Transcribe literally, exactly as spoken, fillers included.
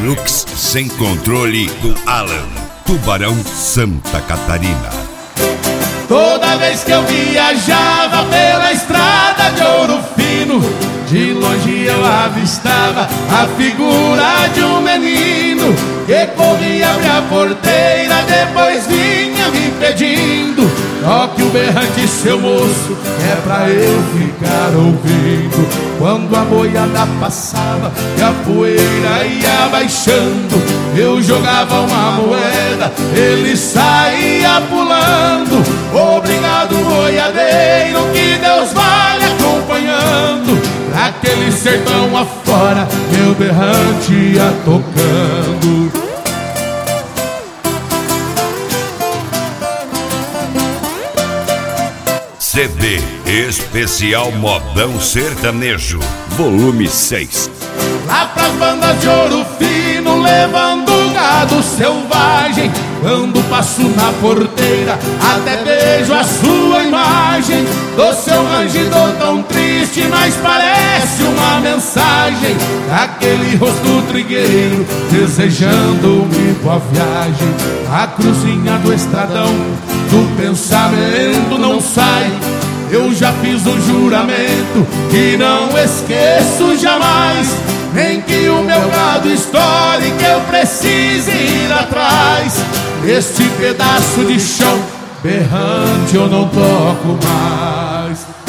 Hilux sem controle do Alan, Tubarão, Santa Catarina. Toda vez que eu viajava pela estrada de Ouro Fino, de longe eu avistava a figura de um menino que corria, abria a porteira, depois vinha me pedindo: toque o berrante, seu moço, é pra eu ficar ouvindo. Quando a boiada passava e a poeira ia baixando, eu jogava uma moeda, ele saía pulando. Obrigado, boiadeiro, que Deus vai lhe acompanhando. Naquele sertão afora, meu berrante ia tocando. C D Especial Modão Sertanejo, volume seis. Lá pras bandas de Ouro Fino, levando gado selvagem, quando passo na porteira, até beijo a sua imagem. Do seu rangido tão triste, mas parece uma mensagem daquele rosto trigueiro, desejando-me boa viagem. A cruzinha do estradão, do pensamento não sai. Eu já fiz um juramento que não esqueço jamais, nem que o meu gado estoure, que eu precise ir atrás. Este pedaço de chão berrante eu não toco mais.